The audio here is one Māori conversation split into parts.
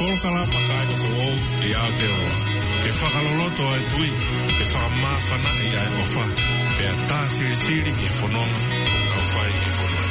polo kala pakai ko fo e Aotearoa. Ke whakaloloto ai tui, ke whakamawhana i ai ofa. Pea tā siri ke whanonga, o tau whai e whanonga.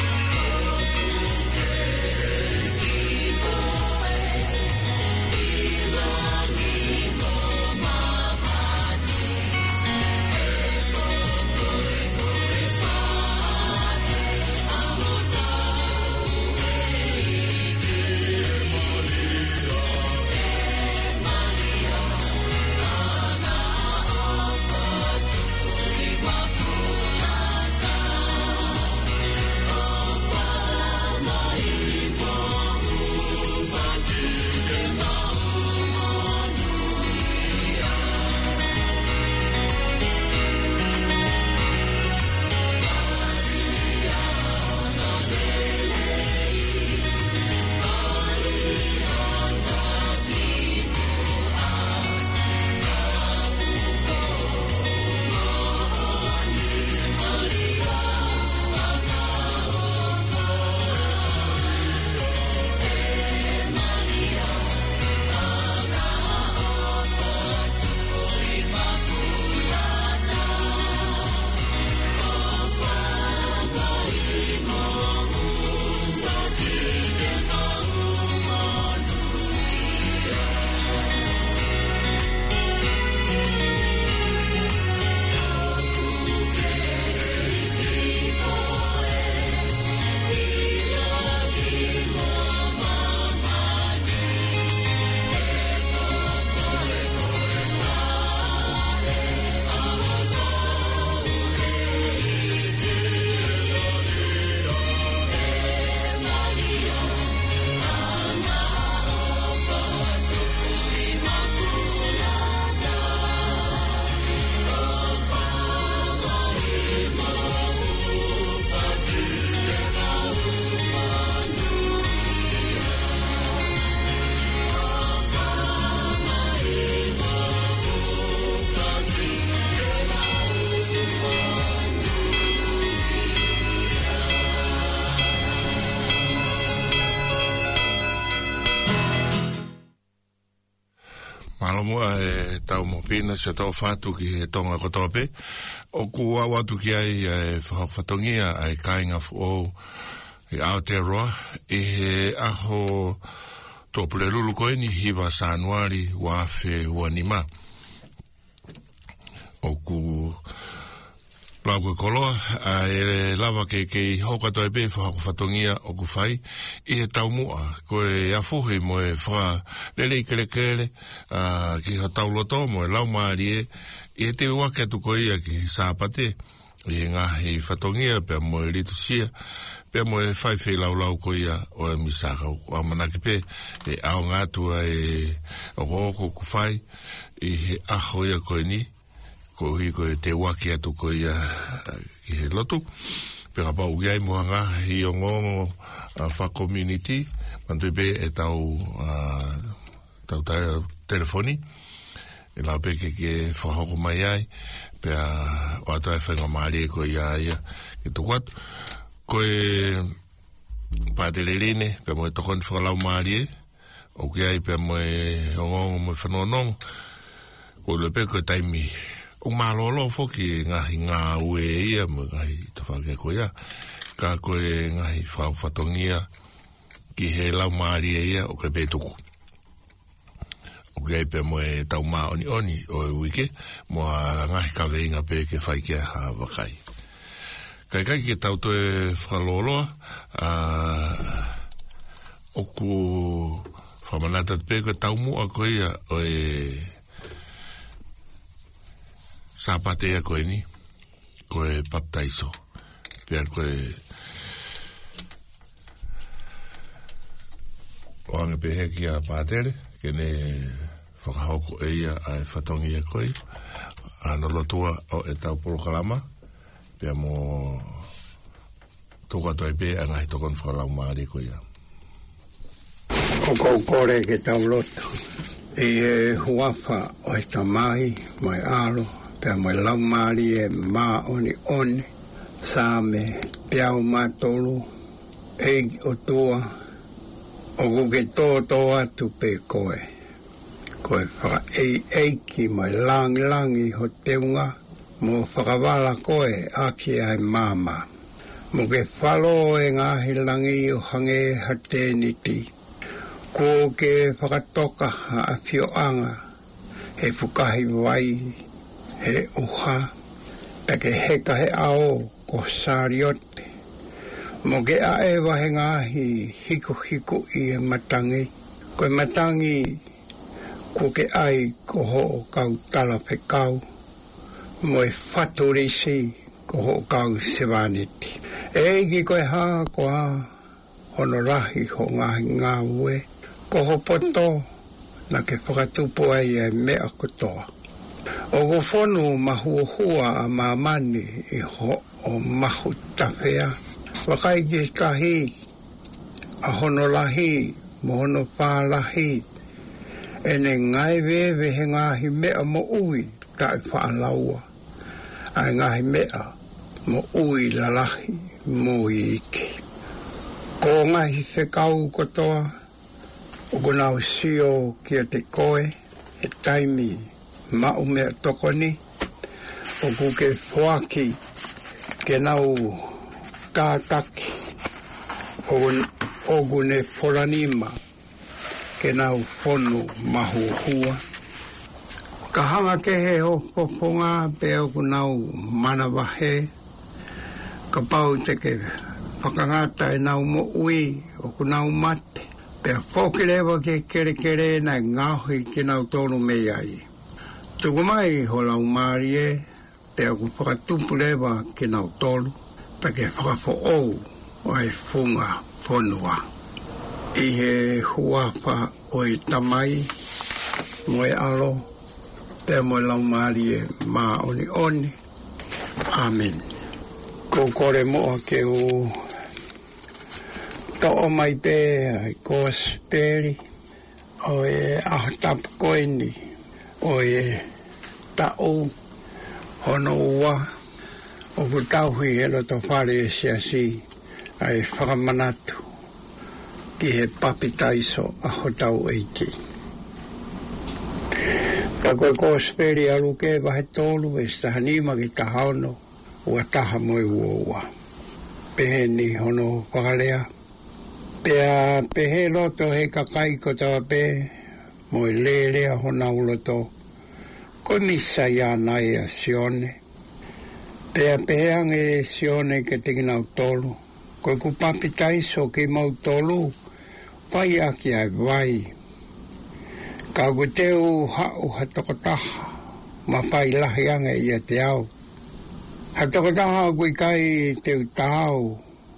Malomua e tau mo pina se tau whātu ki he tonga kotope. O ku awatu ki ai whatongia ai kainga o e Aotearoa e he aho tōpule lulu koe ni hiwa Sanuari wāwhe wanima. O ku lau koe koloa e lava ke hokato e pe whatongia o ku whai i he tau mua koe afuhi mo e wha lelei kele ki ha tau loto mo e lau maari i he te wake atu koe ia ki sāpate i ngā hei whatongia pe mo e ritu sia pe mo e whai lau koe ia o e misaka o amanaki pe e ao ngātua e o koko ku whai i he aho ia koe ni ko hi ko te waki atu ko ia ki he lotu pe ka pau iai moanga hi o ngongo fa community mantu pe e tau telefoni e la pe ke fa hoko mai ai pe o atu e whenga maari ko ia ki tu kwatu ko e patelerine pe mo e tokon whakalau maari o ki ai pe mo e o ngongo mo e whanonongo ko le pe ko taimi o malolo foki ngā ue ia mo ngai tawhake ko ia ka koe ngai whatongia ki he lau maari ia o ke petuku o ke pe mo e tau maa oni o e wike mo a ngai ka veinga pe ke whai ke ha wakai kai ke tau to e whaloloa o ku whamanata pe ke tau mua ko ia o e Sāpatea koe ni, koe baptaiso. Pea koe oange pehe ki a pātere, kene whakahoko e ia ai whatongia koe, ano lotua o e tau polokalama, pea mo tō katoa e pe a ngai tokon whakalau maari koe ia. Ko kore ke tau loto, e huafa o e tamai, mai alo, pea mai lau maari e maa oni, sā me piau mātolu, e o tua, o ke tō atu pe koe. Koe whaka eiki mai langi ho teunga, mo whakawala koe aki ai māma. Mo ke whalo e ngāhi langi o hange hateniti. Ko ke whakatoka a whioanga, he pukahi wai, he uha, ke heka he ao ko sariote. Mo ke ae wahe ngahi hiku i e matangi. Koe matangi ko ke ai ko ho kau tala pe kau. Mo e whaturisi ko ho kau sewaniti. E ki koe haa ko haa honorahi ho ngahi ngā ue. Ko ho poto na ke whakatupu ai e mea kotoa. O go whonu mahuahua a mamani i ho o mahu tawhea. Wakai ke kahi a hono lahi, mo hono pālahi. E ne ngai wewe he ngahi mea mo ui tai whaalaua. Ai ngahi mea mo ui lalahi mo i ike. Ko ngahi whekau kotoa, o gunau sio kia te koe, e taimi mau mea tokoni, o kuke whaki ke nau kātaki, o gune whoranima ke nau whonu mahu hua. Ka hanga ke he ho poponga pe o gunau manawahe, ka pau te ke whakangata e nau mo ui o gunau mate, pe a whokirewa ke kere na ngāhui ke nau tonu mei ai. Tuku mai ho lau maari e, pe a ku whakatupu rewa ke nau tolu, pe ke whakafo ou o e whunga whonua. I he huapa o i tamai, mo e alo, pe mo e lau maari e mā oni. Amen. Ko kore moa ke u to o mai pe ai kosperi, o e ahatapu koeni, o e tau hono ua, o ku tauhi he loto whare e siasi ai whakamanatu ki he papitaiso a hotau eiki. Ka koe kosperi alu ke wahe tolu e stahanima ki tahaono ua taha moe uoua. Peheni hono whakalea. Pea pehe loto he kakai ko tawa pe moe lelea hona uloto. Ko misa ia nai a sione. Pea peheange sione ke tinginau tolu. Ko ku papitaiso ke mau tolu. Pai aki ai vai. Ka ku teu hau hatokotaha. Ma pai lahiange ia te au. Hatokotaha kui kai teu tau.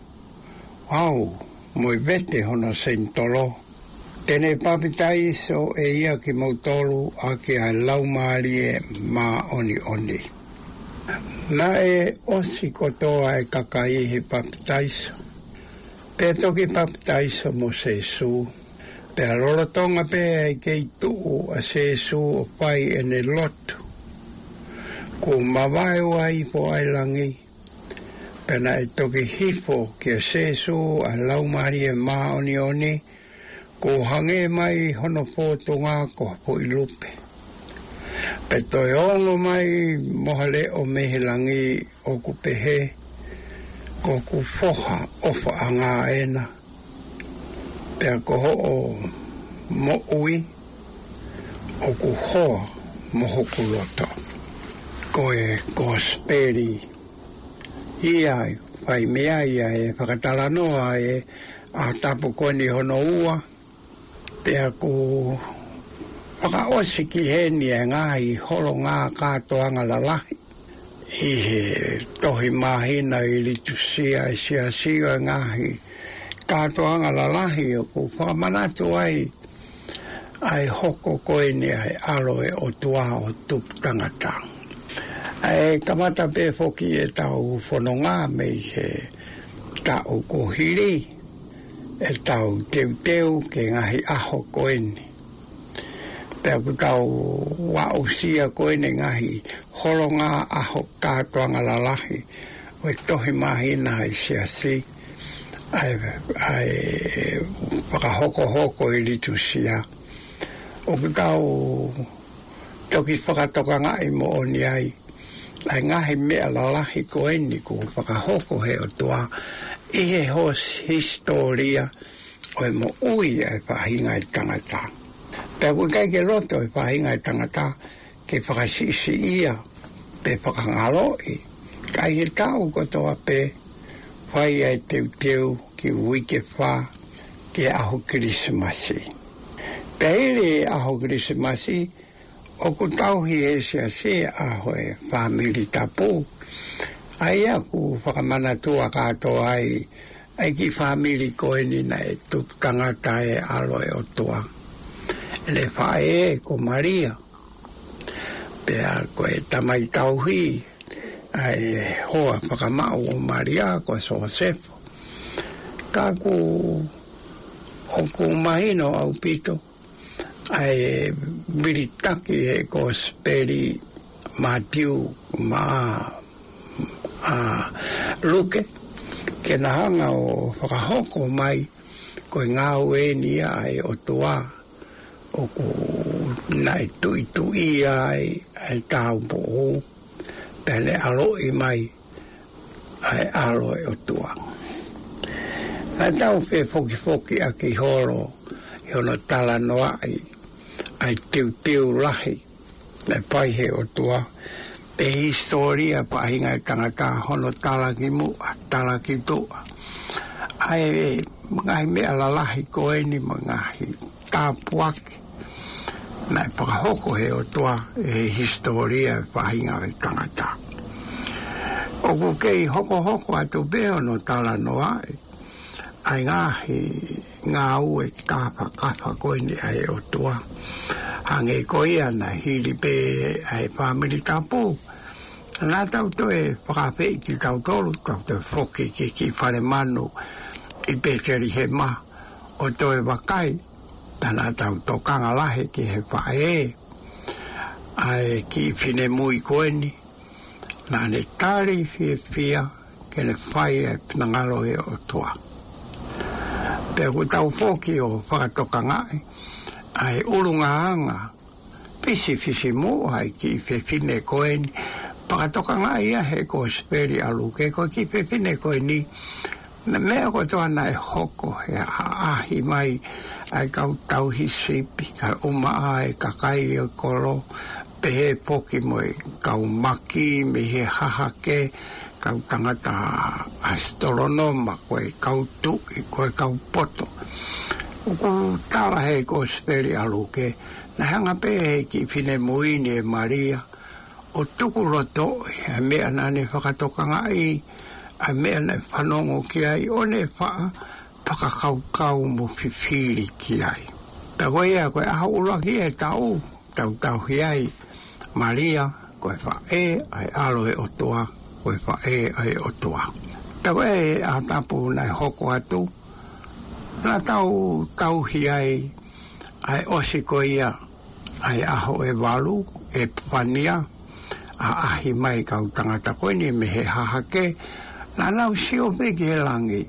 Wow. Moi vete hono sentolo. Tene papitaiso e ia ki mautolu a ki ai laumari e mā oni. Na e osi kotoa e kakai he papitaiso. Pe toki papitaiso mo sesu. Pe a rorotonga pe e kei tuu a sesu o pai ene lotu. Ko mawai wai po ai langi. Pena e toki hifo ki a sesu a laumari e mā oni, ko hange mai hono pōtonga ko po i lupe. Pe toi ongo mai mohale o mehelangi o ku pehe, ko ku foha ofa a ngā ena. Pe a ko ho o mo ui, o ku hoa mo hoku loto. Ko e kosperi. Ia pai mea ia e whakataranoa e a tapu koni hono ua. Pea ku whakaosi ki heni e ngahi holo ngā kātoanga lalahi. I he tohi mahina i litusia e siasio e ngahi kātoanga lalahi o ku whakamanatu ai hoko koeni ai aloe o tua o tupu tangatanga. E kamata pe foki e tau whanonga mei he tau kohiri, e tau teu ke ngahi aho koeni. Pea ku tau wausia koeni ngahi holonga aho kātoanga lalahi, o e tohi mahina i siasi, ai whakahoko i litusia. O kutau toki whakatokanga i mo oni ai. Ai ngahi mea lalahi ko eni ko whakahoko he o tua. I he hos historia o e mo ui ai whahinga i tangata. Pea kui kai ke roto i whahinga i tangata ke whakasisi ia pe whakangalo i. Kai he tau kotoa pe whai ai teu ki wike wha ke aho Krismasi. Peile aho Krismasi o ku tauhi e se aho e whamiri tapu. Ai aku whakamanatua katoa ai ki whamiri koeni na e tangata e alo e otua. Le whae ko Maria. Pea ko e tamai tauhi ai hoa whakamau o Maria ko Josefo. Kaku o ku mahino au pito ai viritaki e ko speri Matiu Luke ke nahanga o whakahoko mai ko ngā ueni ai o toa o ku nai tui ai tau po o pele alo i mai ai alo e o toa. A tau whe foki a ki horo hono tala noa ai tiu lahi na pai he o toa. Pe historia pa hinga tangata hono tala ki mua, tala ki toa. Ai ngai mea lalahi koeni ma ngahi tāpuaki. Nai whakahoko he o toa e historia pa hinga tangata. O ku kei hoko atu beo no tala noa ai ngahi ngā ue kapa koeni ai o toa. Hange koia na hiri pe ai whamiri tapu. Nā tau toe whakawhei ki tau tolu, tau te whoki ki whare manu i Peteri he ma o toe wakai. Nā tau tokanga lahe ki he whae ai ki whine mui koeni. Nā ne tari whia ke ne whai e pinangalo e o toa. Pea ku tau whoki o whakatokanga ai urungaanga pisi mo ai ki whine koeni. Pakatokanga ia he ko speri aluke ko ki whine koeni. Na mea ko toana e hoko he ahi mai ai kau tau hisipi ka uma ai kakai o kolo pehe poki moi kau maki me he hahake kau tangata astronoma koe kau tuki koe kau poto. Uku tala he ko speri aluke na hanga pehe ki whine muini e Maria o tuku roto e mea nane whakatokanga a mea ne whanongo ki ai o ne whakakau mo whiwhiri ki ai. Ta koe koe aha uraki e tau hi ai Maria koe whae ai alo e otoa koe whae ai otoa. Ta koe a tapu nai hoko atu na tau hi ai osi koe ia ai aho e walu e pania a ahi mai kau tangata koe ni me he hahake na nau sio peki he langi.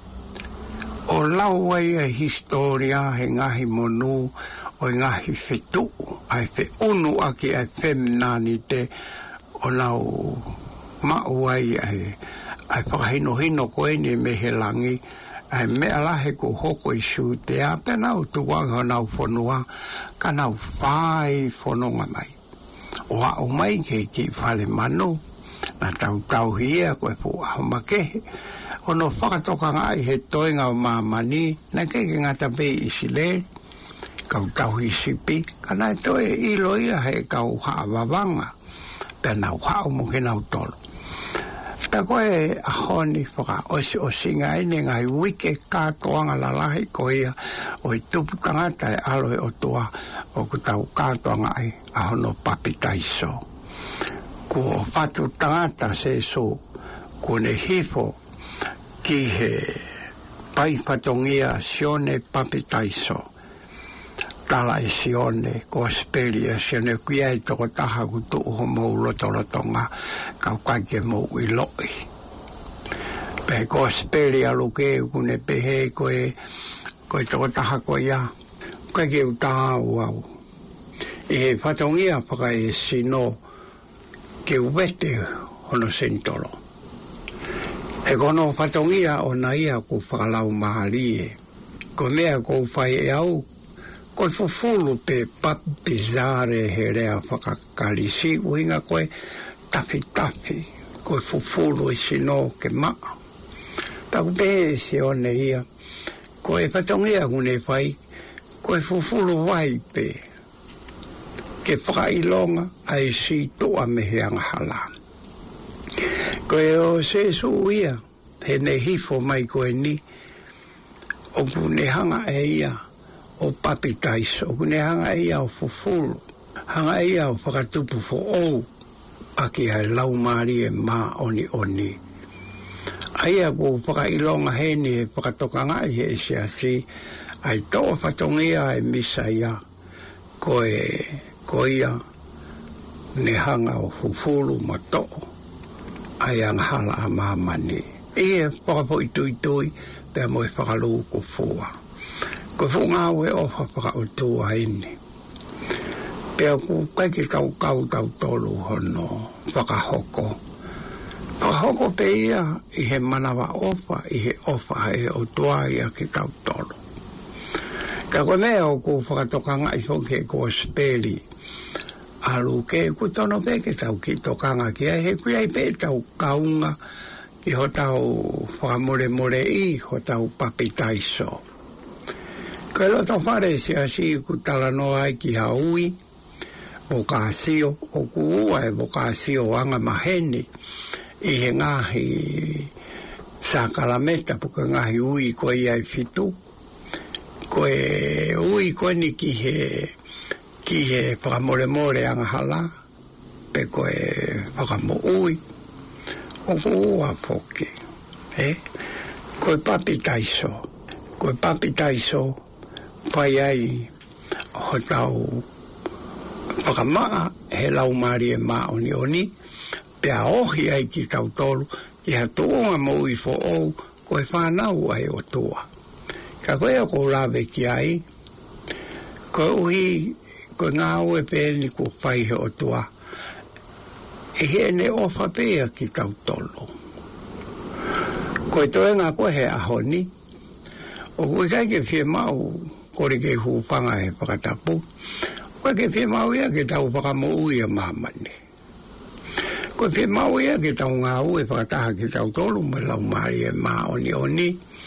O lau wai e historia he ngahi monu o ngahi whetu ai whe unu aki ai whemnani te o nau mau wai ai whakahino koe ni me he langi ai mea lahe ko hoko i su te ape nau tuwanga nau whanua ka nau whai whanonga mai. O au mai ke ki whale manu na tau hia koe pu aho makehe ono whakatokanga i he toenga o mamani na keke ngata pe Isileli kau tau hisipi kana toe ilo ia he kau haawawanga pe nau hao mo ke nau tolo. Ta koe ahoni whaka osinga ine ngai wike kātoanga lalahi ko ia o i tupu tangata e aloe o toa o ku tau kātoanga ai ahono papitaiso. Ko whatu tangata se so ko ne hifo ki he paipatongia sione papitaiso. Tala e sione ko speria sione kuia i toko taha ku tuuho mou lotolotonga kau kaike mou i loi. Pe kospeli aluke kune pehe koe toko taha koe ia. Koe ke utaha au. E whatongia whaka e sino ke uwete hono sentolo. E kono whatongia o na ia ko whakalau mahali e. Ko mea ko whai e au. Koe fufulu pe papi zare he rea whakakalisi. Uinga koe tafi. Koe fufulu e sino ke maa. Taku pehe se one ia. Koe whatongia kune whai. Koe fufulu vai pe. Ke whakailonga ai si toa meheanga hala. Koe o se su ia. He ne hifo mai koe ni. O kune hanga e ia. O papi taiso. O kune hanga e ia o fufulu. Hanga e ia o whakatupu fo ou. Aki hai lau maari e maa oni. Aia ko whakailonga heni he whakatokanga i he se asi. Ai toa whatongia e misa ia. Ko ia ne hanga o fufulu ma to'o. Ai ang hala a mamani. E whakapo i tui. Pea mo e whakalu ko fua. Ko funga ue ofa whakautua ini. Pea ku kaiki tau tolu hono whakahoko. Whakahoko pe ia i he manawa ofa, i he ofa he o tua ia ki tau tolu. Ka konea o ku whakatokanga i whoke ko speli. Alu ke ku tono pe ke tau ki tokanga ki ai he kui ai pe tau kaunga i ho tau whakamore i ho tau papitaiso. Ka loto whare si asi ku talano ai ki haui. Bokasio, o ku ua e bokasio anga maheni. I he ngahi sakalameta puka ngahi ui koe iai fitu. Koe ui koe ni ki he whakamore anga hala. Pe koe whakamo ui. O ku ua poke. Koe papitaiso. Koe papitaiso. Pai ai ho tau whakamaa he lau maari e maa oni. Pea ohi ai ki tau tolu. I ha toonga mo ui fo ou. Koe whanau ai o tua. Ka koe o kou lawe ki ai. Koe uhi. Koe ngā ue pēni ko whai he o tua. E he ne ofa pēa ki tau tolu. Koe toenga koe he ahoni. O koe kai ke whie mau. Kore ke hupanga he whakatapu. Koe ke whie mau ia ke tau whakamo ui a mamani. Koe whie mau ia ke tau ngā ue whakataha ke tau tolu me lau maari e maa oni.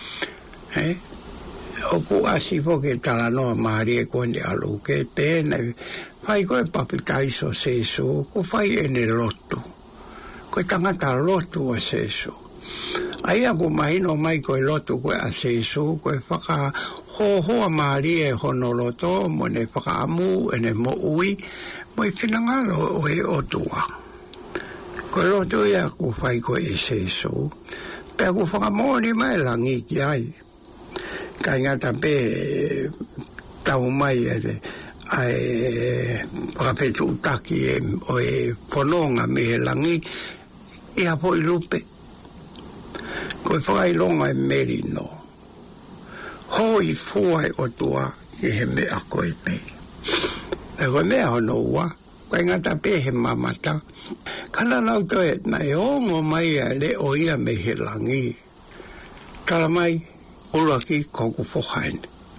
O ku asi fo ke talanoa maari e koe ni alu ke tēne. Whai koe papitaiso seso. Ko whai ene lotu. Koe tangata lotu a seso. Aia ku mahino mai koe lotu koe a seso. Koe whaka hoa maari e hono loto. Mo ne whakaamu ene mo ui. Mo i whinangalo o e otua. Koe lotu ia ku whai koe e seso. Pea ku whakamoni mai langi ki ai. Kai ngata pe tau mai ai whakawhetu utaki o e whanonga me he langi. I hapo i lupe. Koe whakailonga e merino. Hoi fuai o tua ki he mea koe me. E koe mea hono ua. Koe ngata pe he mamata. Kana nau toe na e ongo mai a le o ia me he langi. Kala mai ulaki koku whohain.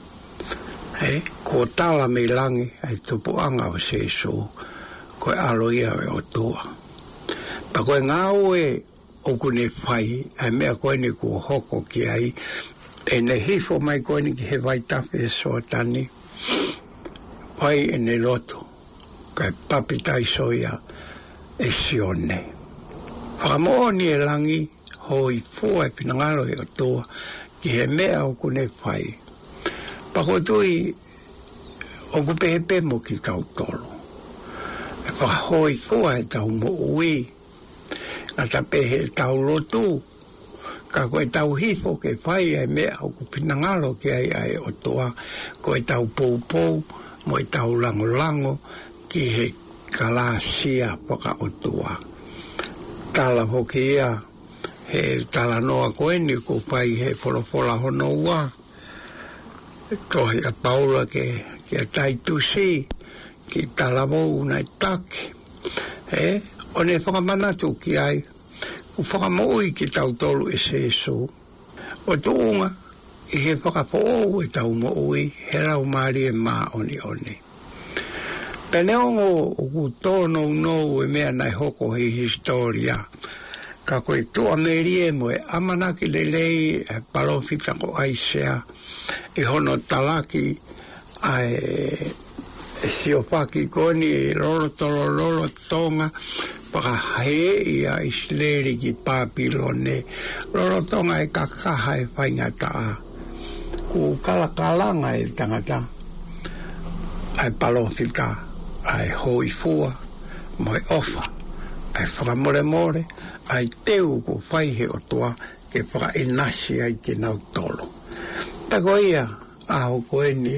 Ko tala me langi ai tupuanga o seso. Koe alo ia o tua. Pa koe ngā ue o kune whai ai mea koe ni ku hoko ki ai. E ne hifo mai koe ni ki he waitape e soatani. Whai e ne loto. Kai papitai soia e sione. Whakamooni e langi hoi fua e pinangalo e o tua. Ki he mea o kune whai. Pako tui o kupehepe mo ki tau tolo. E whakahoi fua e tau mo ui. Ngata pehe tau lotu. Ka koe tau hifo ke whai e mea o kupinangalo ki ai o toa. Koe tau pou mo e tau lango ki he kalasia whaka o toa. Tala hoki ia he talanoa koeni ko pai he polopola hono ua. Tohi a Paula ke a taitusi ki talamo unai take. O ne whakamanatu ki ai, u whakamoi ki tautolu e sesu. O tuunga, i he whakapoo e tau moui, he rau maari e maa oni. Peneongo o ku tono no e mea nai hoko he historia. Ka koe tua merie mo e amanaki lelei e palofita ko aisea e hono talaki ai siopaki koni lolo tonga paka he ia isleri ki papilone lolo tonga e kakaha e whaingata ku kalakalanga e tangata ai palofita ai hoi fua mo e ofa ai whakamore ai teu ko whaihe o toa ke whaka inasi ai te nau tolo. Tako ia, aho koeni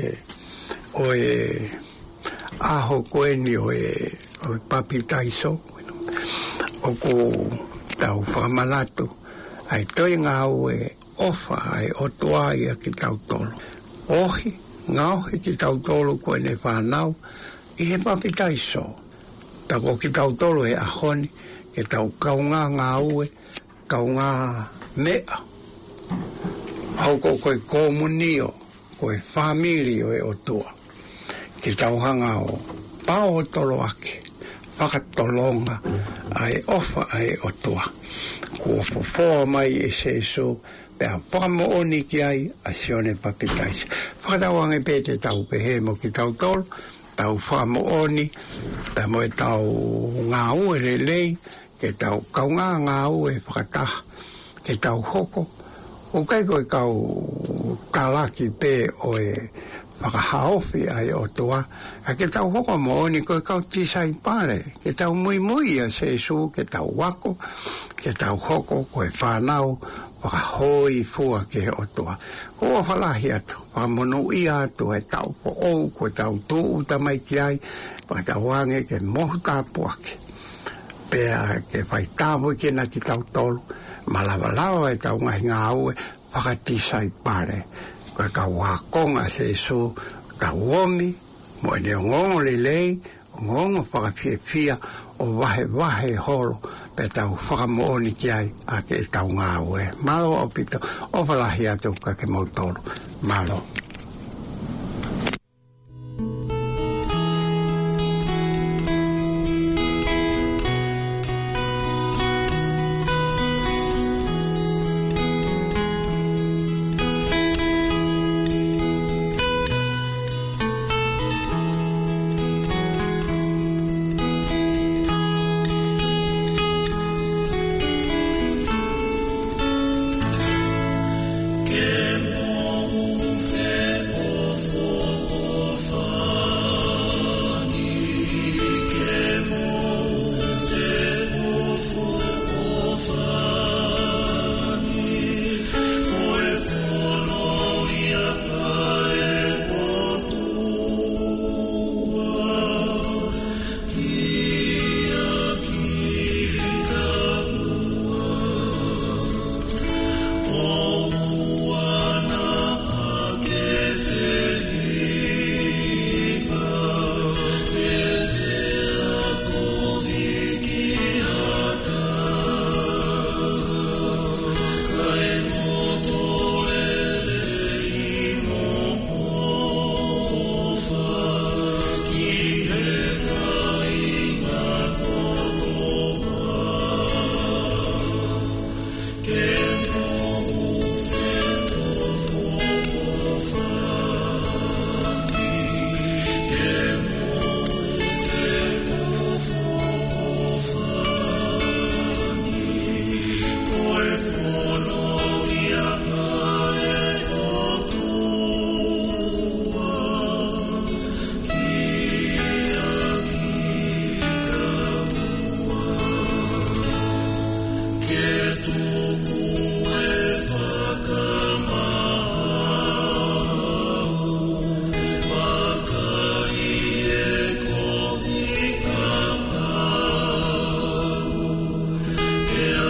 o e papi taiso, o ko tau whakamanatu, ai toi ngā o e ofa ai o toa ia ki tau tolo. Ohi, ngauhi ki tau tolo koene whanau, i he papi taiso. Tako ki tau tolo e ahoni, ke tau kaunga ngā ue, kaunga mea. Hoko koe komunio, koe familio e o tua. Ke tau hanga o pao tolo ake, whakatolonga, ai ofa ai o tua. Kua popoa mai e seso, pea whakamooni ki ai, a sione papitais. Whakatauange pete tau pehe mo ki tau tolo, tau whakamooni, pea mo e tau ngā ue lelei, ke tau kaunga ngā ue whakataha, ke tau hoko, o kai koe kau talaki pe o e whakahaofi ai o toa, a ke tau hoko mooni koe kau tisai pare, ke tau mui a sesu, ke tau wako, ke tau hoko koe whanau, whakahoi fua ke o toa. Koa whalahi atu, whakamonu i atu e tau po ou, koe tau tuu tamai ki ai, whakatau wange ke mohu tāpu ake. Pea ke whai tāpu ke na ki tau tolu, malawalawa e tau ngahi ngā ue, whakatisai pare. Koe ka wakonga se su, tau omi, mo ene ngongo lelei, ngongo whakawhiawhia, o wahe holo, pe tau whakamooni ki ai, a ke tau ngā ue. Malo o pito, o whalahi atu ka ke mau tolu. Malo.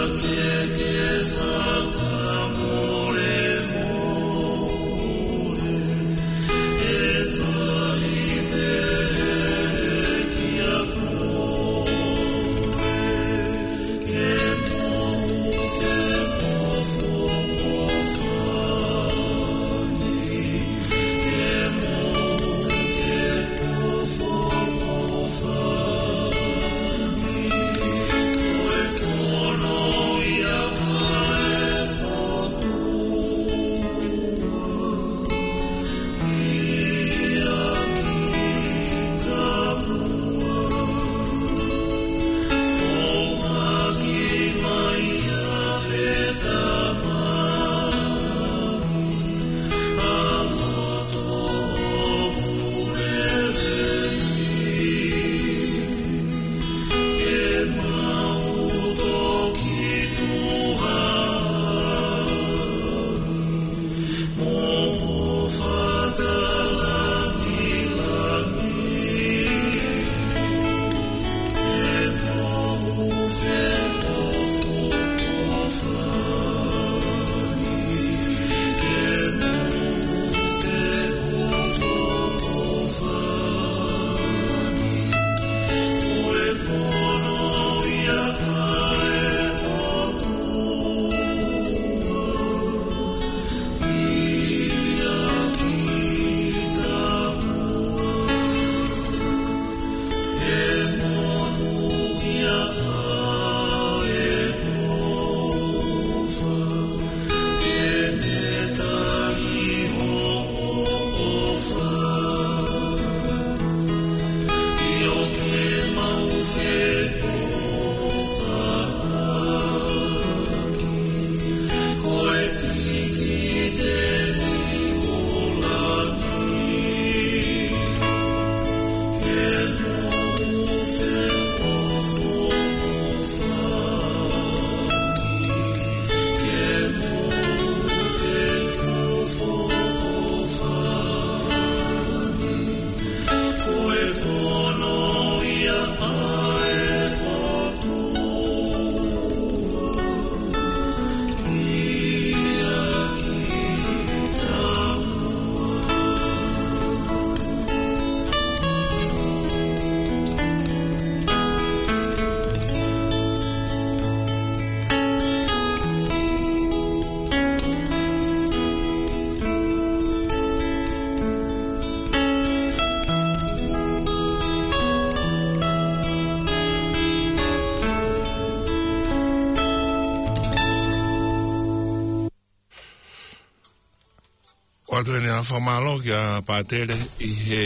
Watu ene a whamalo ki a pātere I he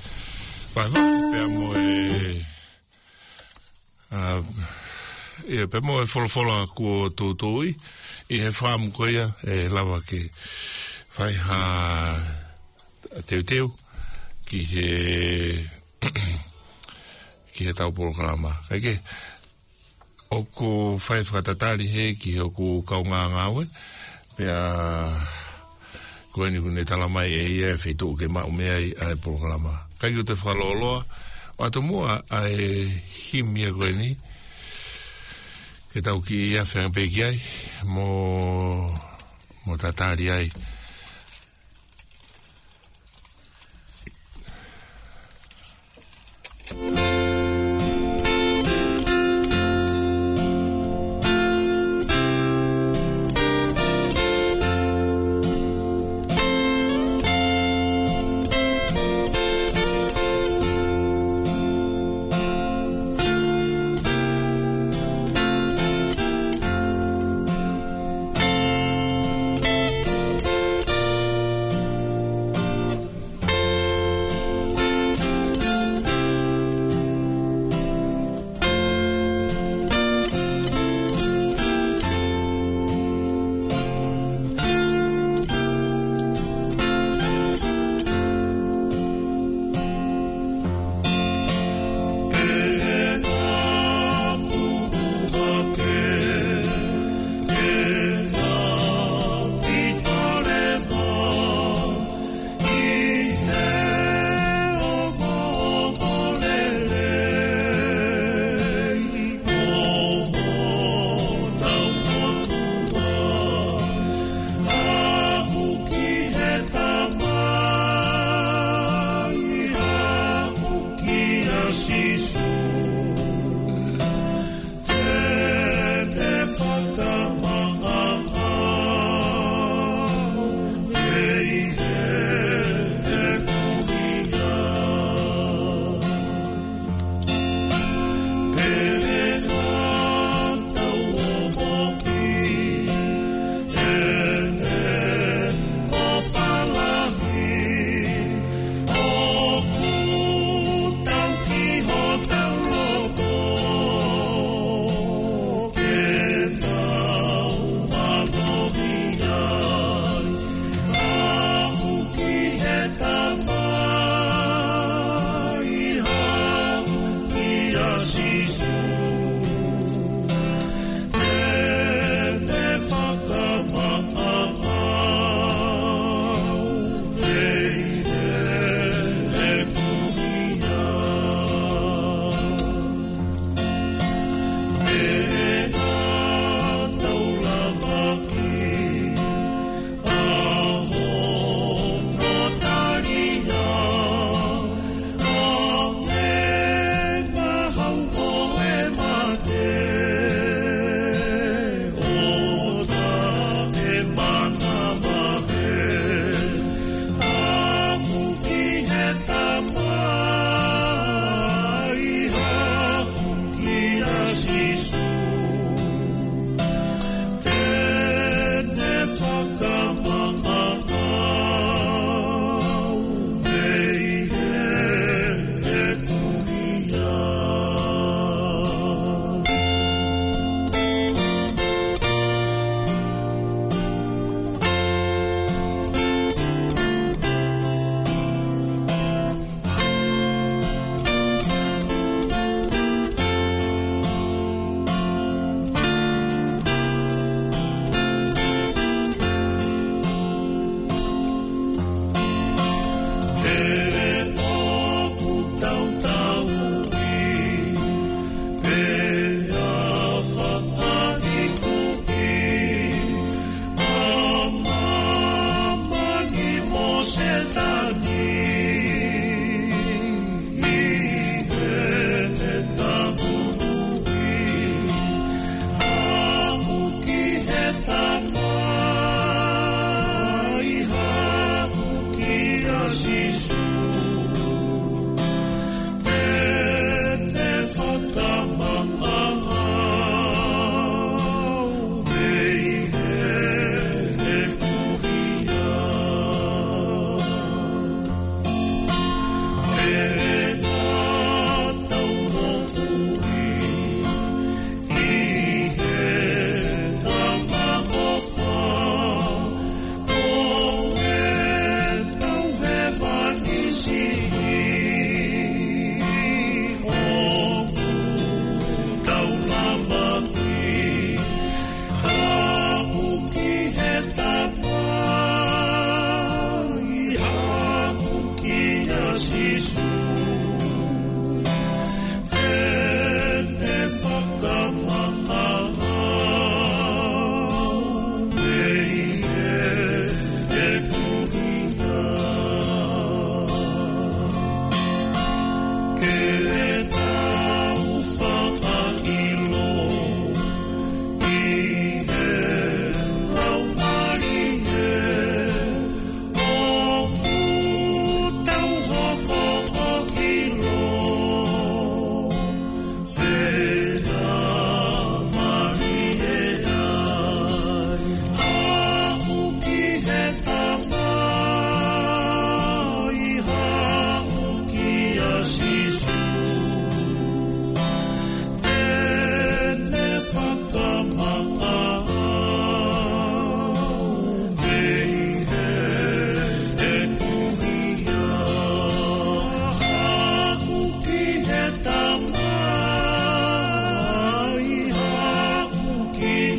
whaiwhaki pēr mo e pēr mo e wholawhola kua tūtui I he whāmu koia e lawa ki whaiha teu ki he tau porokarama. Kaike, oku whai whakatatari he ki oku kaunga ngāwe pēr koe ni kune tala mai e ia e whetu ke mau mea I ai programa. Kai o te whaloloa, watu mua ai himia koe ni, ke tau ki ia whengapeki ai, mo tatari ai.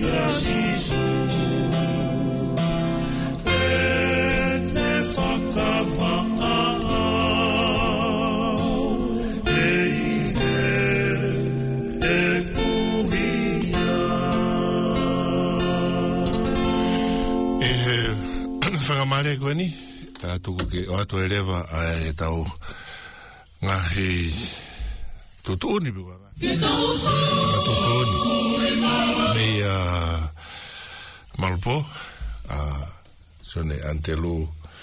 Whakamare koe ni, tuku ke o ato elewa e tau ngahi tutuuni biko. Tutuuni. Mei Malpo, sone antelu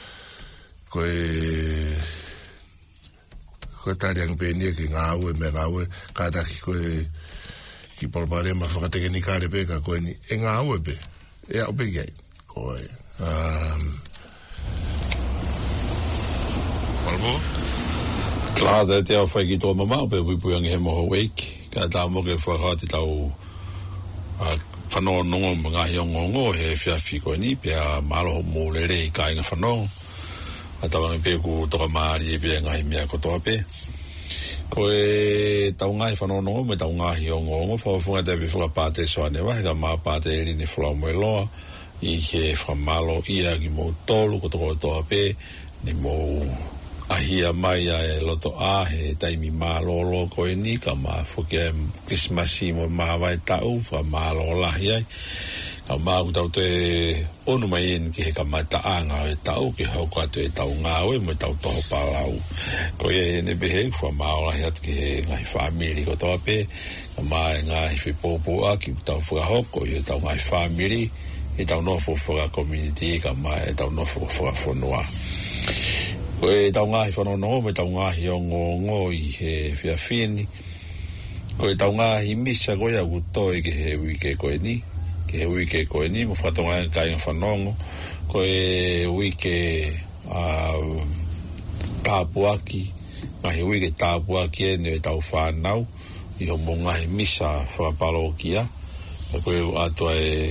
koe tariang penia ki ngawe me ngawe, kataki koe ki palpare ma whakateke ni kare peka koe ni, e ngawe pe, e au pe gai, koe. Malpo? Klare te au whai ki tō mamau pe wipuangi he moho weiki. Ka tā moke whakati tau whanau nongo mga hi o ngongo he whiawhi koe ni pe a māloho mōlere i ka inga whanau. A tawangi pe ku toka maari e pe ngahi mea kotoa pe. Koe tau ngahi whanau nongo me tau ngahi o ngongo whawhafunga te pe whakapāte soane wa he ka mā pāte eri ni whulau moe loa i he whamalo ia ki mō tolu kotoa toa pe ni mō ahia mai e loto a he taimi mālolo koe ni ka mā whuke Christmasi mo mā vai tau wha mālo lahi ai ka mā kutau te onu mai en ki he ka mā taanga e tau ki hau katu e tau ngāwe mo tau toho palau koe e ne behe wha mālo lahi at ki he ngai whamiri ko toa pe ka mā e ngai whipopo a ki tau whakahoko i e tau ngai whamiri e tau nofo whaka community ka mā e tau nofo whaka whanua koe tau ngahi whanonongo me tau ngahi o ngongo i he whiawhini. Koe tau ngahi misa koe a kutoe ke he wike koe ni. Ke he wike koe ni, mo whatonga e kai whanongo. Koe wike tāpuaki, ngahi wike tāpuaki e ne tau whanau. I ho mo ngahi misa whapalokia. Koe atua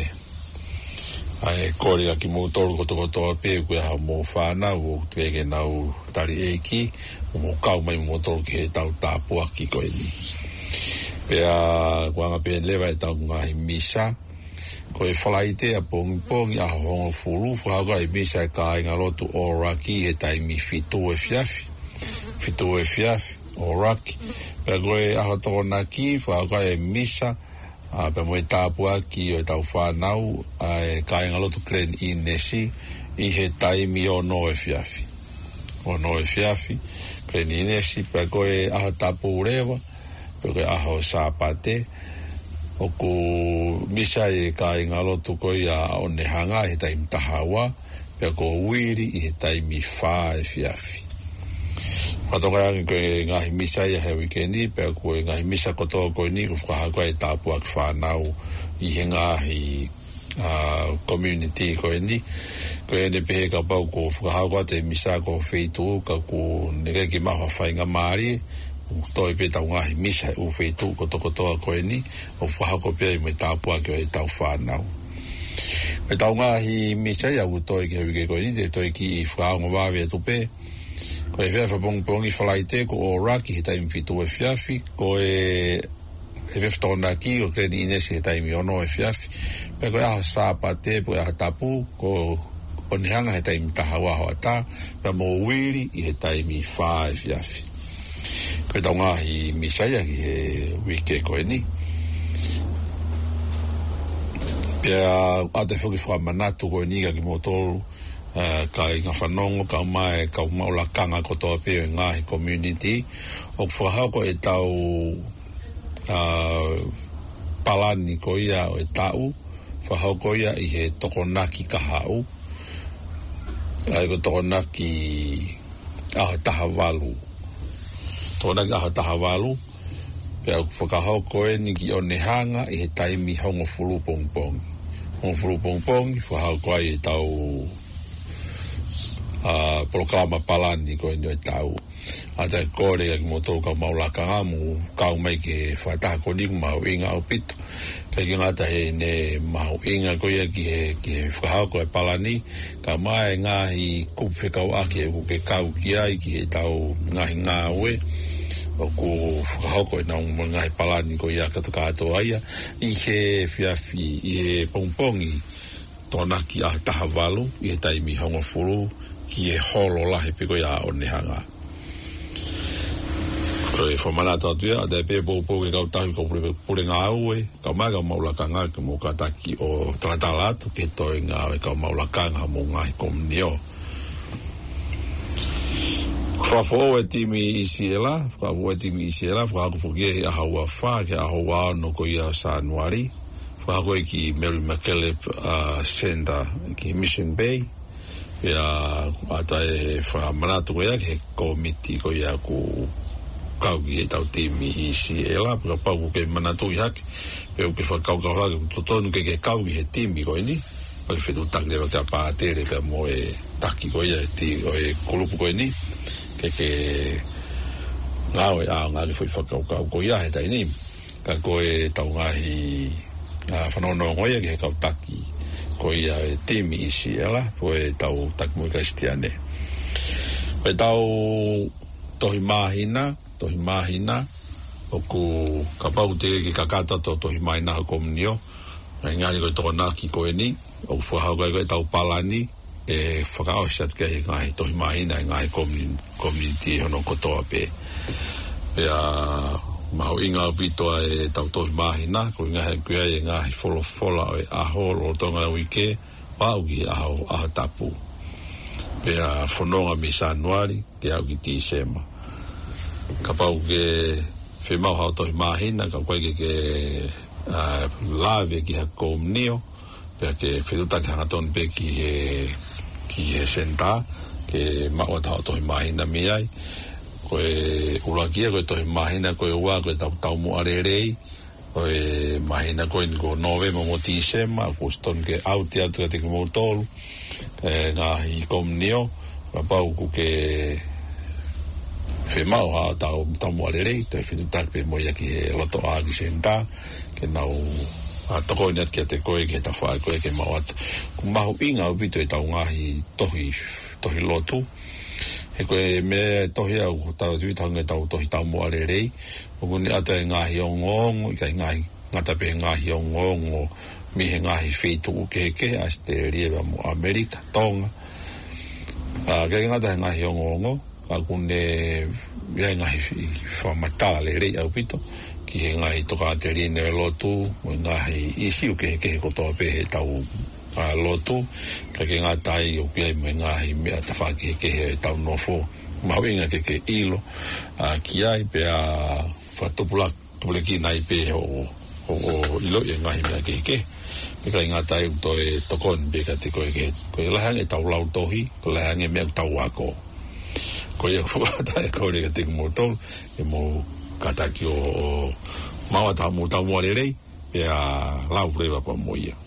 ai korea ki mo toru kotoa pe ko ha mo fana o tege nau tari eki mo kau mai mo toru ke tau tapu aki ko ni pe a kwanga pe leva e tau ngai misa ko e falaite a pong a ho fulu fa ga e misa ka nga lotu oraki e tai mi fitu e fiafi oraki pe go e a to na ki fa ga e misa pe mo tapu aki o tau whanau e kāinga lotu kren i nesi i he taimi o no e whiawhi kren i nesi pe koe aha tapu urewa pe koe aha o sāpate o ku misa e kāinga lotu koe a o nehanga i he taimi tahawa pe koe uiri i he taimi wha e whiawhi Matonga koe ngahi misa ia he wikendi, pea koe ngahi misa kotoa koe ni, kufkaha koe tāpua ki whanau i he ngahi community koe ni. Koe ne pehe ka pau ko whakaha koe te misa ko wheitu, ka ko nere ki maha whainga maari, toi pe tau ngahi misa u wheitu kotoa koe ni, o whakaha koe pea i me tāpua ki o tau whanau. Me tau ngahi misa ia u toi ki he wike koe ni, te toi ki i whakaha wawe atu pe, ko e whewha pongi whalaite ko o raki he taimi fitu e whiawhi ko e whewhtona ki o kreni inesi he taimi ono e whiawhi pe ko e aha sāpate po e aha tapu ko o nihanga he taimi tahawaho ata pe mo wiri i he taimi wha e whiawhi ko e tau ngahi misaya ki he wike ko e ni pe a te whuki whamanatu ko e ni ka ki motoro ka inga whanongo, ka mai, ka maula kanga kotoa peo i ngahi community. O whahako e tau palani ko ia o e tau, whahako ia i he tokonaki ka hau. Ai ko tokonaki aha taha walu. Tokonaki aha taha walu. Pea whakahoko e ni ki o nehanga i he taimi hongo fulu pongpong. Hongo fulu pongpong, whahako ai e tau proklama palani ko ino e tau ata kore ki moto ka maulaka ngamu kau mai ke whataha ko ning mau inga o pito ka ki ngata he ne mau inga ko ia ki he whahau ko e palani ka mai ngahi kupwhekau aki e kuke kau ki ai ki he tau ngahi ngāwe o ku whakahoko na ngai palani ko ia katokato aia I he fiafi I he pongpongi tōna ki a tahavalu I he taimi hongo furu ki he holo lahi piko ia o nehanga koe whamanata atuia a te pepo ke kau tahi ko pure ngā aue kau maga maulakanga ke mo kataki o talatala atu ke toi ngā e kau maulakanga mo ngai komnio Whafo e timi isiela, whakakufukia I ahaua wha, ke ahaua no ko ia Sanuari, whako ki Mary McKellep Center ki Mission Bay, ia ata e whamanatu ko ia ke komiti ko ia ku kauki e tau timi isiela, paka pauku ke manatu I hake, peo ke whakaukau hake, totonu ke kauki he timi ko ini, pake whetu taklewa te apaatere ka mo e taki ko ia e kulupu ko ini, ke ngawe ngā ke whai whakaukau ko ia he taini ka koe tau ngahi whanono ngoia ke he kautaki ko ia e timi isi ela koe tau takmui kristiane koe tau tohi mahina o ku kapau te ki kakata tohi mahina ho komunio ngāni koe tōna ki koe ni o whahau koe tau palani e whakaoshat ke ngahi tohi mahina ngahi community hono kotoa pe pea maho inga upitoa e tau tohi mahina ko ngahi kuia e ngahi fola o e aho lo tonga wike pauki aho tapu pea whanonga mi Sanuari ke au ki Tisema ka pau ke whemau hao tohi mahina ka koe ke lave ki ha komnio pea ke whetutaki hangaton pe ki he senta ke maua tau tohi mahina mi ai koe urakia koe tohi mahina koe ua koe tau mu arerei koe mahina koe niko November mo Tisema ko ston ke auti atu ka teki mo tolu ngahi komnio papau ku ke whemau ha tau mu arerei toi whetutaki pe mo ia ki he loto a ki senta ke nau toko ni atkia te koe ke ta whae koe ke mawat ku mahu inga upito e tau ngahi tohi lotu he koe me tohi au tau tuitanga tau tohi tau mua rerei ukuni ata e ngahi ongongo i kai ngahi ngata pe ngahi ongongo mi he ngahi feitu uke aste rieba mo Amerika Tonga ke ngata he ngahi ongongo kakune ia ngahi whamatala rerei au pito ki he ngahi toka aterine lotu mo ngahi isi uke he kotoa pe he tau lotu ka ke ngā tai o kia mo ngahi mea tawhaki ke he tau nofo mawinga ke ilo ki ai pe a whatupula tupuleki nai pe o ilo e ngahi mea ke pe ka ngā tai to e tokon pe ka te koe lahang e tau lau tohi ko lahang e mea tau wako ko ia fuata e kore ka te kumotol e mo kataki o maua tau mua rerei pe a lau rewa pa moia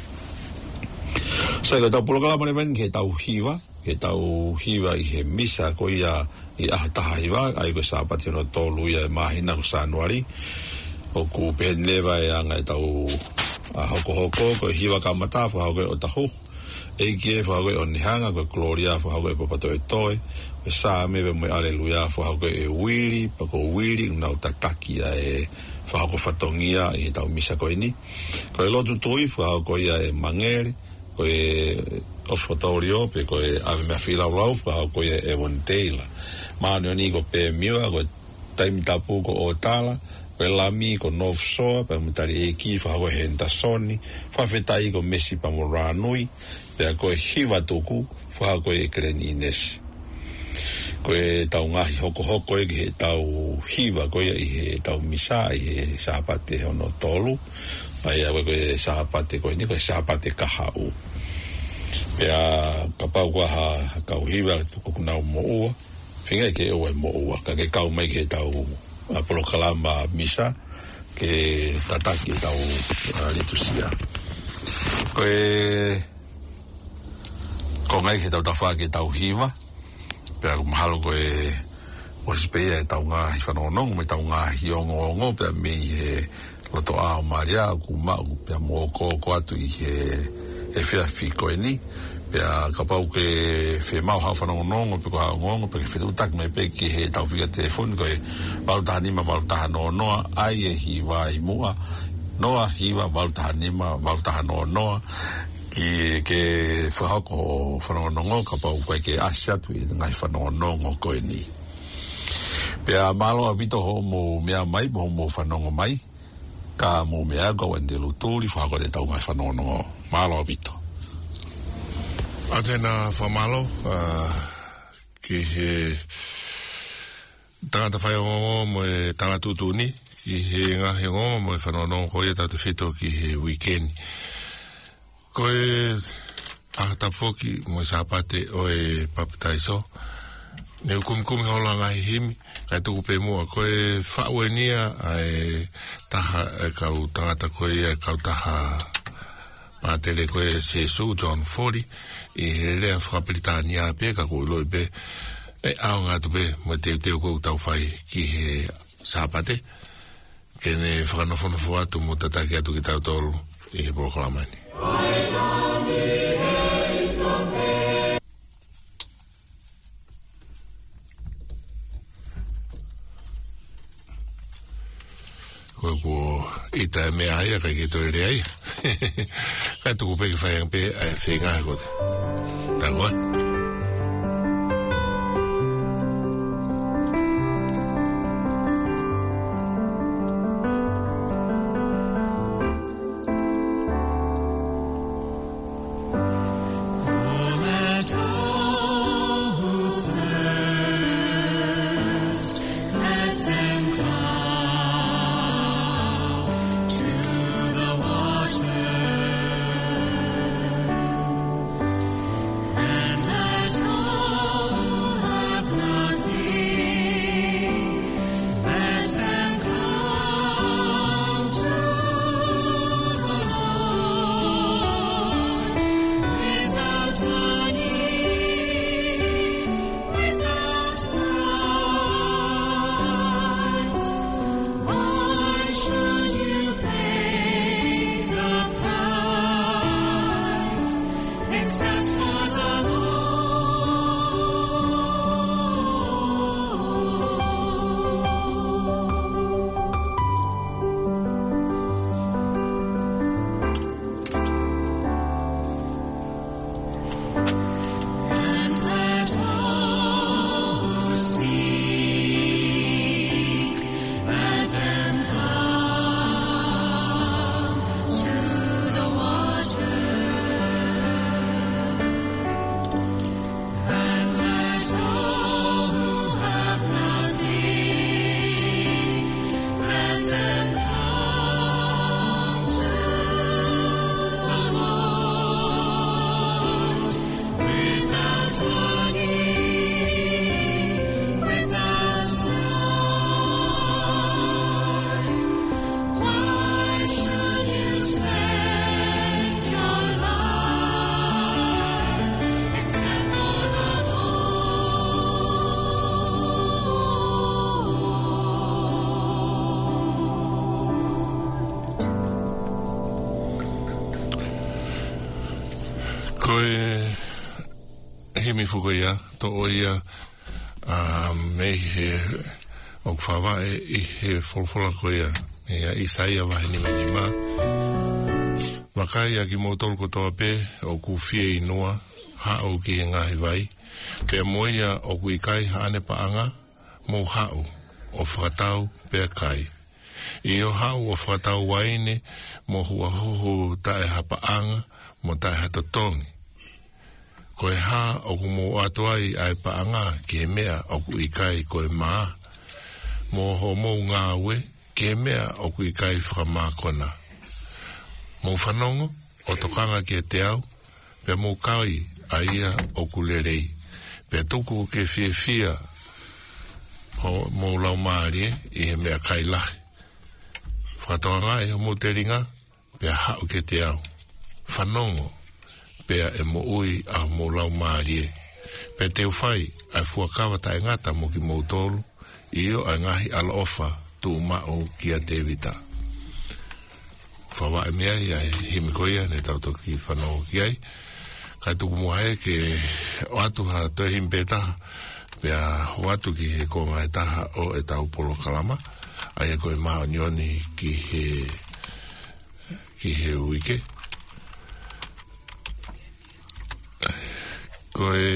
so ka tau pulokala mare ven ke tau hiwa I he misa ko ia I ahataha hiwa ai ko sapati no tolu ia mahina ko Sanuari o ku penleva e anga tau hoko ko hiwa ka mata fo o tahu e ki fo o nihanga ko gloria fo o papato e toi sa me mo aleluia fo e wili pa ko wili na tataki e fa ko fatongia e tau misa ko ini ko lo tu toi fo ko ia e mangere ko e ofotorio pe ko e ave me fila lau fo ko e vonteila mano ni ko pe miwa ko taimi tapu ko o tala ko lami ko novso pa mutari e ki fo e ntasoni fa fetai ko mesi pa mo ranui pe ko e hiva tuku fo ko e krenines koe tau ngahi hoko e ke tau hiva koe I he tau misa I he sapate hono tolu mai koe koe sapate koe ni koe sapate kahau pea kapau kua ha kau hiva tuku kunau mo ua whinga ke oe mo ua ka ke kau mai ke tau polokalama misa ke tataki tau litusia koe ko ngai ke tau tawha ke tau hiva pea mahalo ko e wasipea e tau ngā hi whanonong me tau ngā hi ongo pea me I he loto a o maria ku mau pea mo ko atu I he whiawhi koe ni pea kapau ke fe mau ha fa no pe ko ngongo pe fe utak me pe ki he tau figa telefon ko balta ni ma balta no ai hi vai mua noa hi va balta ni ma balta no ki ke fa ko fa no kapau ko ke asha tu ngai fa no ko ni pea malo abito ho mo mea mai mo fa no mai ka mo mea go ende lutuli fa ko de tau ngai fa no malo abito Atena whamalo, ki he tangata whai ongo mo e tanga tutuni, ki he ngahi ongo mo e whanonong koe tatu whito ki he weekend. Koe ahatapoki mo e sapate o e papataiso, ne ukumikumi hola ngahi himi, kai tuku pe mua, koe whauenia ai taha e kau tangata koe e kau taha Matele koe Sesu John 40 I lea whakapritania pe ka koe loi pe ao ngātu pe mo teo kou tau whai ki he sāpate kene whakanawhanawha atu mo tataki atu ki tau tolu I he proklamani. Ko ita me aia kai ke toi rei kai tu pe fa yang pe fe nga ko ta ko Hemi fukoia to oia me he o kwhawa I he folfola koia me Isaia wahe ni menima wakai aki motol ko toa pe o ku fie inua ha o ki he ngahi vai pe moia o ku ikai haane paanga mo hau o whakatau pe kai I o hau o whakatau waine mo hua hoho tae ha paanga mo tae ha totongi koe ha o ku mo atuai ai paanga ki he mea o ku ikai koe maa mo ho mo ngā ue ki he mea o ku ikai whakamākona mo whanongo o tokanga ki te au pe mo kai aia o ku lerei pe tuku ke fia mo lau maari I he mea kai lahi whakatoanga e mo te ringa pe hao ke te au whanongo pea e mo ui a mo lau maarie. Pe te uwhai, ai fuakawa tae ngata mo ki mautolu, I o ai ngahi ala ofa tu mao ki a te vita. Whawa e mea I ai himikoia ne tautoki whanau ki ai. kai tuku muahe ke o atu ha te himpeta pea o atu ki he konga e taha o e tau polo kalama ai e koe maa nioni ki he uike koe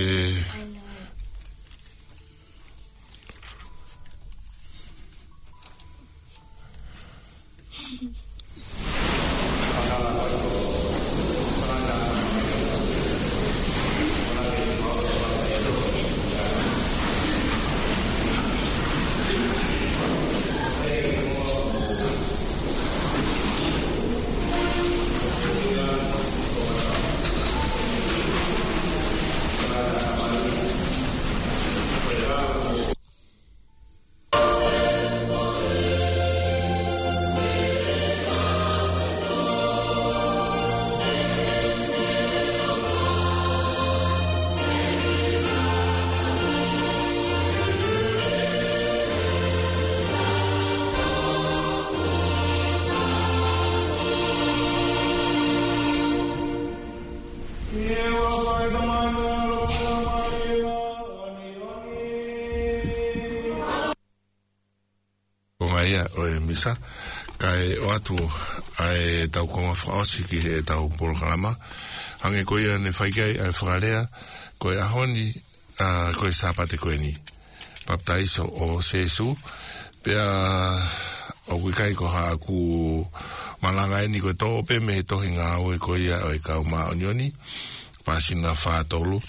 misa kai o atu ai tau konga whaosi ki he tau polokalama hange koe ne whaikai ai whakarea koe ahoni koe sapate koe ni baptaiso o sesu pea o kuikai ko ha ku malanga ni koe tō pe me tohi ngā oe koe ia o kau maa onioni pasina whātolu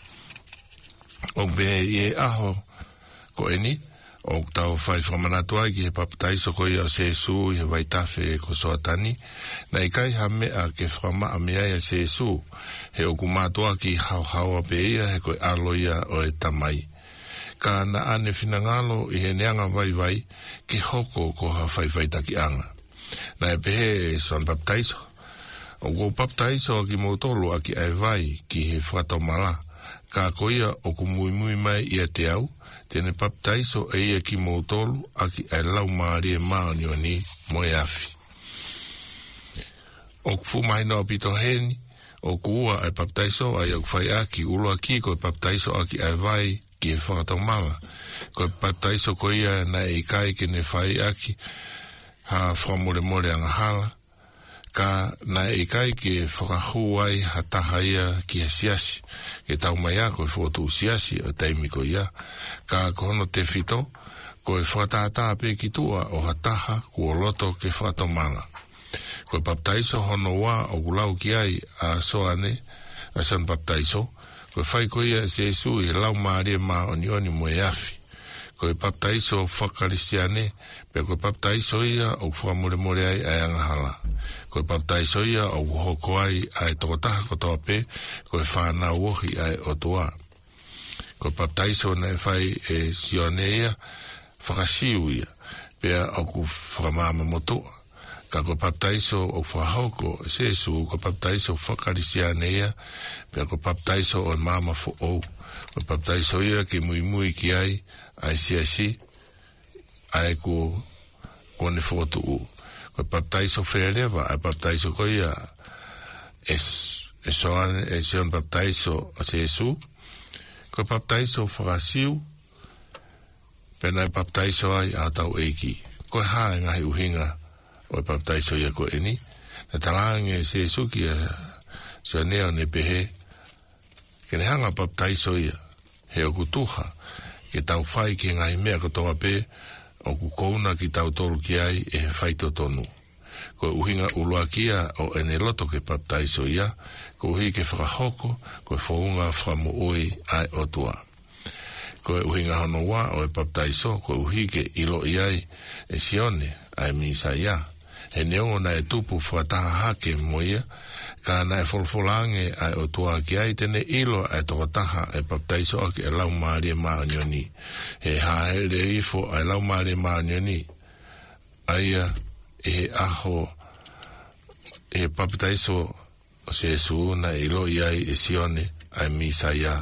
o be e aho koe ni o tau whai whamanatua ki he papataiso koe o sesu i he waitafe ko soatani na ikai ha mea ke whama a mea ia sesu he o kumatua ki hau pe ia he koe aloia o e tamai ka na ane finangalo i he neanga vai ki hoko ko ha whai taki anga na e pehe son papataiso o ko papataiso ki motolo a ki ai vai ki he whatomala ka koia o kumui mai ia te au tene paptaiso e ia ki mautolu a ki ai lau maari e maani o ni moe afi. O kufu mai no pito heni, o kuua ai paptaiso ai au whai aki ulo aki ko paptaiso a ki ai vai ki e whakatau manga. Ko paptaiso ko ia na e kai ke ne whai aki ha whamore anga hala. Ka na e kai ke whakahu ai hataha ia ki a siasi. Ke tau mai a koe whotu siasi o taimi ko ia. Ka kono te whito, koe whakatata pe ki tua o hataha kua loto ke whatomanga. Koe paptaiso hono wā o kulau ki ai a soane, a san paptaiso. Koe whai ko ia se su i lau maare ma onioni moe afi. Koe paptaiso whakarisiane, pe koe paptaiso ia o whakamore ai ai angahala. Koe paptaiso ia o hoko ai ai tokotaha kotoa pe, koe whanau ohi ai o tua. Koe paptaiso nei whai e sione ia, whakasiu ia, pea o ku whakamama motua. Ka koe paptaiso o whahoko, sesu, koe paptaiso whakarisiane ia, pea koe paptaiso o mama fo ou. Koe paptaiso ia ki mui ki ai siasi, ai kone fotu u. Koe paptaiso wherewa, ai paptaiso ko ia son paptaiso a sesu. Koe paptaiso whakasiu, pena e paptaiso ai a tau eiki. Koe hae ngahi uhinga o e paptaiso ia ko eni. Na talange sesu ki a seo neo ne pehe. Kene hanga paptaiso ia, he o kutuha, ke tau whai ki ngahi mea kotoa pe, o kukouna ki tau tolu ki ai e whaito tonu. Ko uhinga ulua kia o ene loto ke paptaiso ia, ko uhi ke whakahoko, ko whaunga whamu ui ai o tua. Ko uhinga hono wā o e paptaiso, ko uhi ke ilo iai e sione ai misa ia. He neongo na e tupu whakataha hake mo ia, ka na e folfolange ai o tua ki ai tene ilo ai tokotaha e paptaiso aki e lau maari e maanioni. He haere ifo ai lau maari e maanioni. Aia e aho e paptaiso o se su na ilo iai e sione ai misa ia.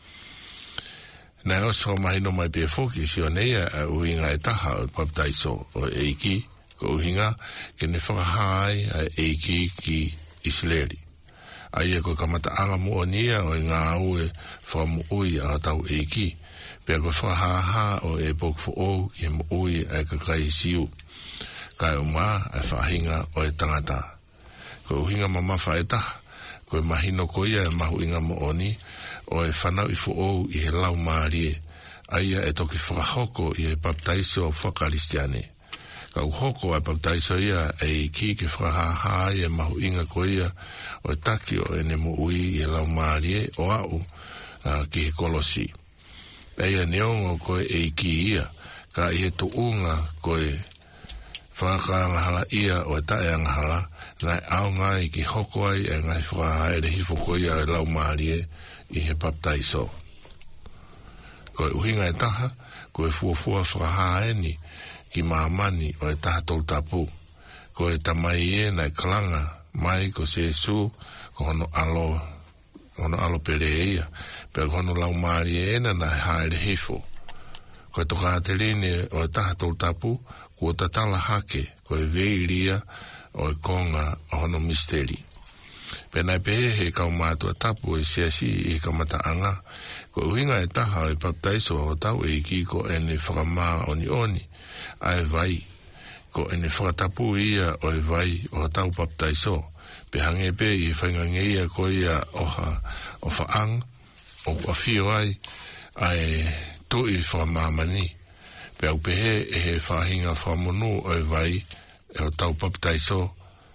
Na e oso mahino mai pe foki sione ia a uhinga e taha o paptaiso o eiki, ko uhinga ke ne whakahai a eiki ki Isleri. Aia ko kamata anga muonia o ngā ue whamui a tau eiki. Pea ko whahaha o e pok fo i muui e kakai siu. Kai o mā e whahinga o e tangata. Ko uhinga mama whaeta, ko e mahino ko ia e mahu inga muoni o e whanau i fo i he lau maarie. Aia e toki whakahoko i e baptaiso o whakaristiane. Ka uhoko e baptaiso ia e ki ke whakahaha i e mahu inga ko ia o e taki o e ne muui i e lau maarie o au ki he kolosi. Eia neongo ko e ki ia, ka i e tuunga ko e whakaangahala ia o e tae angahala, nai au ngai ki hoko ai e ngai whakahaere hifo ko ia e lau maarie i he baptaiso. Ko e uhinga e taha, ko e fuafua whakahaeni ki maamani o e taha tol tapu. Ko e tamai e nai kalanga mai ko se su ko hono alo pere ia. Pea kono lau maari e ena na haere hifo. Ko e toka ateline o e taha tol tapu, ko ta tala hake, ko e veiria o e konga o hono misteri. Pea nai pehe he kau mātua tapu e siasi i kamata anga, ko uhinga e taha o e baptaiso o tau e ki ko ene whakamaa oni, a e vai, ko ene whakatapu ia o e vai o tau baptaiso, pe hange pe i whainga ia ko ia o whaang, o awhio ai, a e tui whamamani, pe au pehe e he whahinga whamonu o e vai, e o tau baptaiso,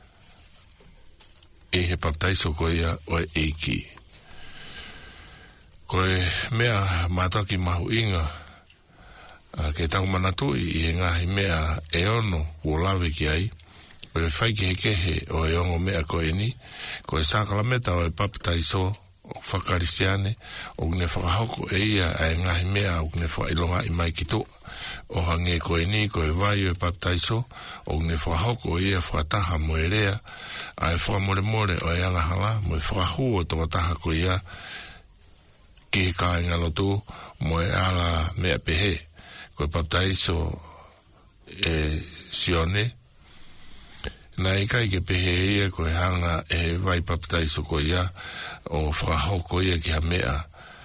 e he baptaiso ko ia o e eiki. Ko e mea mātaki mahu inga, ke tau manatu i e ngahi mea e ono o lawe ki ai, o e whaiki he kehe o e ongo mea ko e ni, ko e sākalameta o e baptaiso, o whakarisiane, o kune whakahoko e ia e ngahi mea o kune whailonga i mai ki tō, o hange ko e ni, ko e vai o e baptaiso, o kune whakahoko e ia whakataha mo e rea, a e whakamore o e angahala, mo e whakahu o tō taha ko ia, ki he kāinga lotu, mo e ala mea pehe, ko e baptaiso e sione, na i kai ke pehe ia ko e hanga e vai baptaiso ko ia, o whakahoko ia ki ha mea,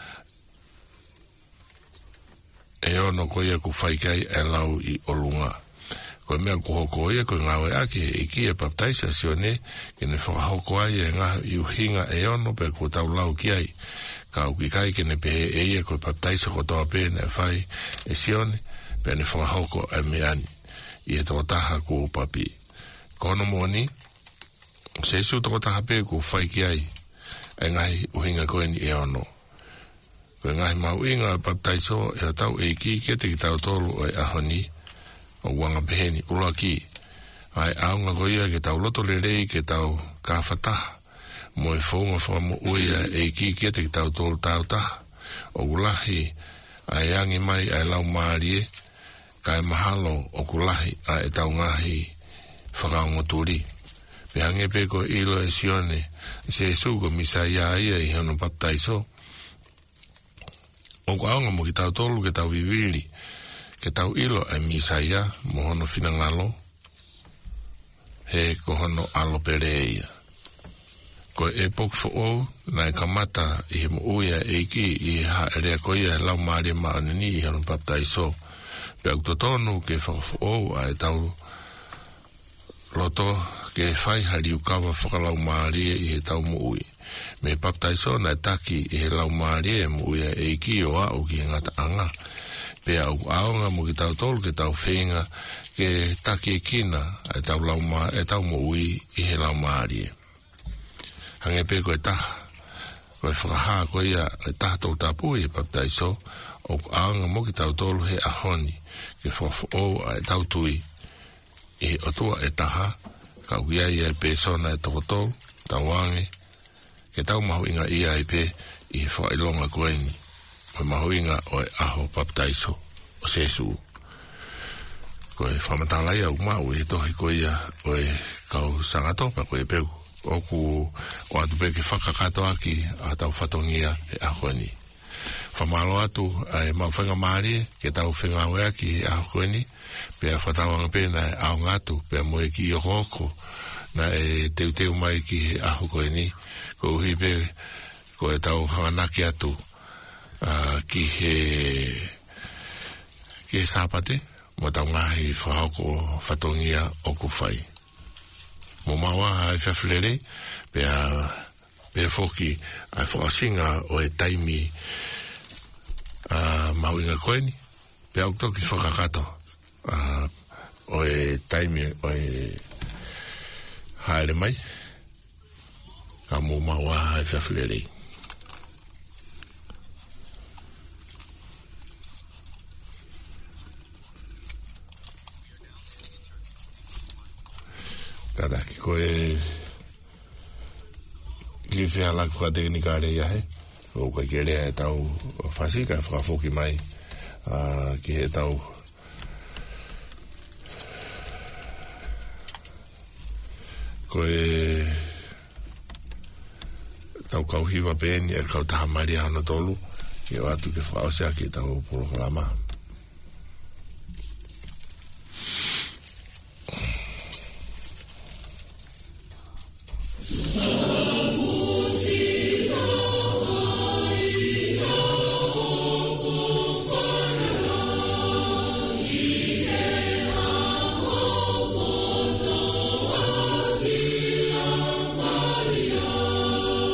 e ono ko ia ku whaikai e lau i olunga. Ko e mea ku hoko ia ko ngawe ake e ki e baptaiso sione, ki ne whakahoko ai e ngā i uhinga e ono pe ku tau lau ki ai, ka uki kai ke ne pehe e ia ko e baptaiso ko toa pe ne whai e sione, pe ne whakahoko e meani, i e tō taha ku papi. Kono moni, se su tō taha pe ku whai ki ai, e ngai uhinga koe ni e ono. Koe ngai mau inga baptaiso e tau e ki ke te ki tau tolu o e ahoni, o wanga peheni, ula ki. Ai aunga ko ia ke tau loto le rei ke tau kāwhataha, mo e whaunga whamo uia e ki ke te ki tau tolu tau taha, o ulahi ai angi mai ai lau maarie, ka e mahalo o kulahi a e tau ngahi whakaunga turi. Pe hange pe ko ilo e sione, se suko misa ia ia i hono baptaiso. O ko aunga mo ki tau tolu ke tau viviri, ke tau ilo e misa ia mo hono finangalo, he ko hono alo pereia. Ko e pok fo o, na e kamata i he mo uia e ki i ha rea ko ia lau maare maanini i hono baptaiso. Pe au totonu ke whakafo o a e tau loto ke whai hari ukawa whakalau maarie i he tau muui. Me baptaiso na taki i he lau maarie e muia e ki o au ki ngata anga. Pe au aonga mo ki tau tolu ke tau whenga ke taki e kina e tau muui i he lau maarie. Hange pe koe taha, koe whakaha koe ia e taha tolu tapu i he baptaiso o aonga mo ki tau tolu he ahoni ke whafo o a e tau tui i otua e taha, ka uia ia e pesona e tokotolu, tau wange, ke tau mahu inga ia e pe i he whailonga koeni, o mahu inga o e aho baptaiso o sesu. Ko e whamatalai au mau e tohi ko ia o e kau sangatopa ko e peu, o ku o atu pe ke whakakato aki a tau whatongia e ahoeni. Whamalo atu e mau whenga maari ke tau whenga wea ki e ahoeni, pe a whatawanga pēna e ao ngatu, pe a moe ki i okoko, na e teu mai ki e ahoeni, ko hipe ko e tau hanganaki atu ki he sapate mo tau ngahi whahoko whatongia o ku whai. Mo mawa e whawhilere pea foki a whakasinga o e taimi mauinga koeni pea o toki whakakato o e taimi o e haere mai ka mo mawa e whawhilere. Kada ki koe ki whea laku ka te ni kāre iahe o kai ke rea e tau whasi ka whakafoki mai ki he tau koe tau kauhiwa pēni e kau taha maria hana tolu ki o atu ke whaosea ki tau poroholama.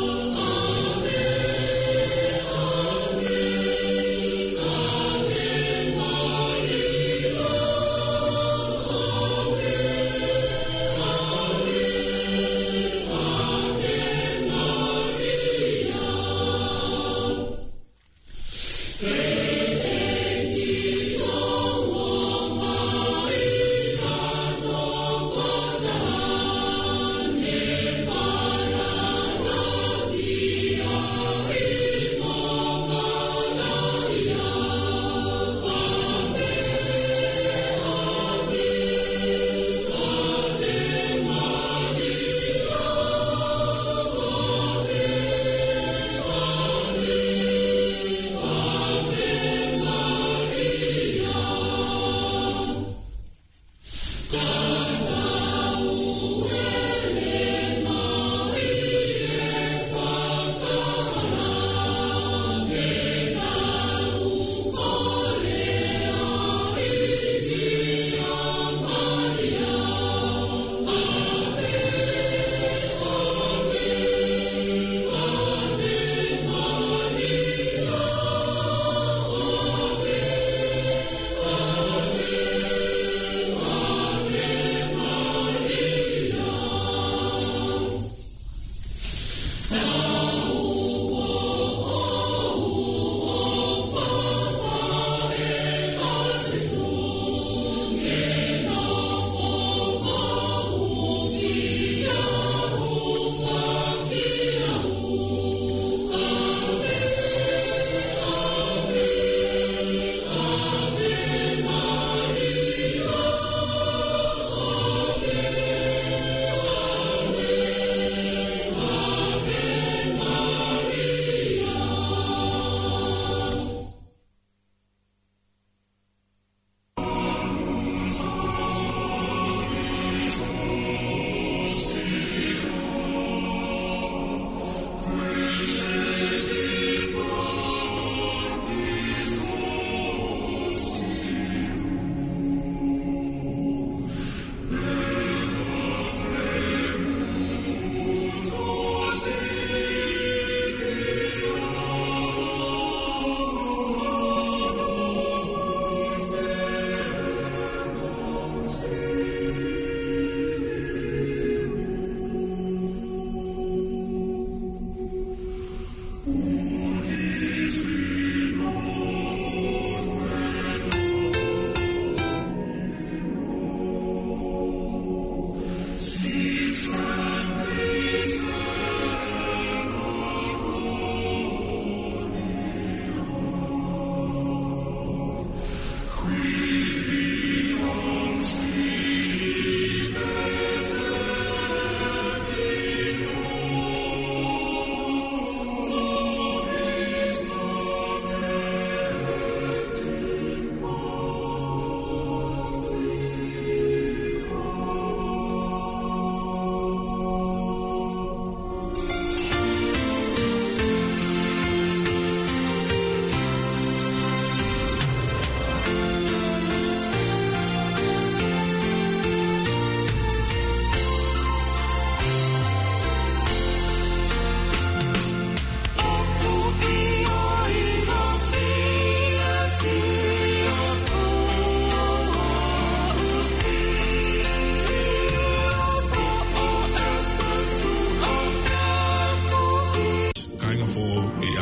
Amen. whainga fo